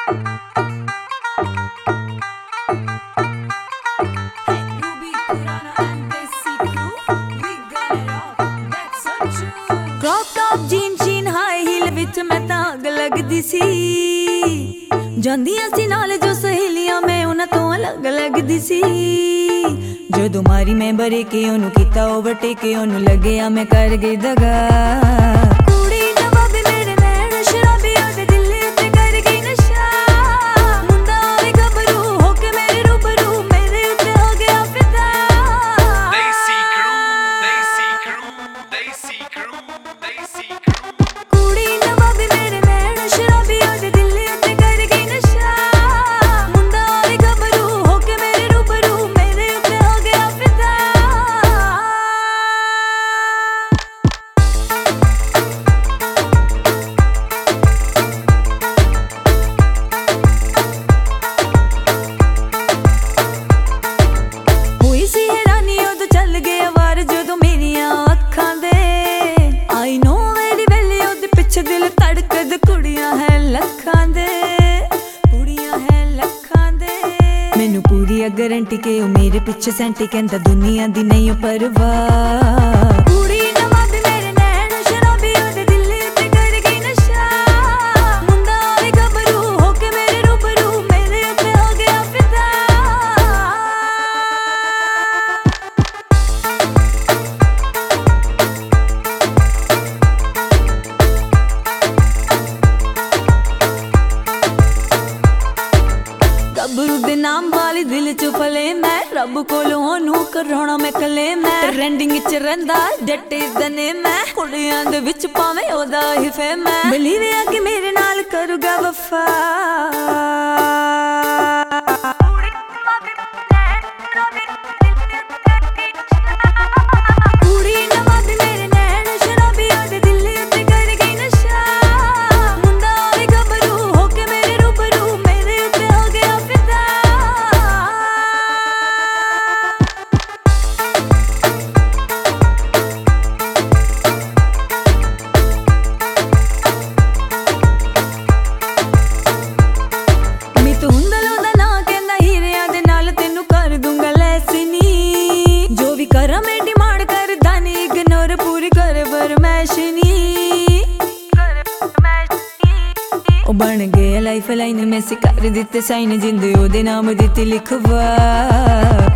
मैं तां अग लगदी सी जांदियां सी नाल जो सहेलियां मैं उन्हां तों अलग लगदी सी जदों मारी मैं बरे के ओनू कीता ओवरटेक ओनू लगया मैं कर गई दगा कुड़ी नवाबी मेरे नैन शराबी ओदे दिल उत्ते कर गई नशा मुंडा वे गबरू होके मेरे रूबरू मेरे उत्ते हो गया फिदा Desi crew Desi crew कुड़ी नवाबी मेरे नैन शराबी ओदे दिल उत्ते कर गई नशा मुंडा वे गबरू होके मेरे रूबरू मेरे उत्ते हो गया फिदा हुई सी हैरानी उदों चल गए वार जदों मेरियां अखां दे आई नो मेरी वेली ओदे पिछे दिल धड़कद कुड़ियां है लखां दे मैनू पूरी गारंटी के ओ मेरे पिछे सेंटी कहंदा दुनिया दी नहीं परवाह कुड़ी नवाबी मेरे नैन शराबी ओदे दिल उत्ते कर गई नशा मुंडा वे गबरू होके मेरे रूबरू मेरे उत्ते हो गया फिदा गबरू दे नाम वाली दिल च फले मैं रब कोलों ओनू कराउणा मैं कले मैं ट्रेंडिंग च रहिंदा जट इज द नेम मैं कुड़ियां दे विच पावें ओदा ही फेम मैं बिलीव है कि मेरे नाल करूगा वफा कुड़ी नवाबी मेरे नैन शराबी ओदे दिल उत्ते कर गई नशा मुंडा वे गबरू होके मेरे रूबरू मेरे उत्ते हो गया फिदा मित हुंदल ओदा नां कहंदा हीरियां दे नाल तैनू कर दूंगा लैस नी जो भी करा मैं डिमांड करदा नी इग्नोर पूरी कर फरमैश नी ओ बन गए लाइफ लाइन में कर दिते साइन जिंद ओदे नाम दित्ती लिखवा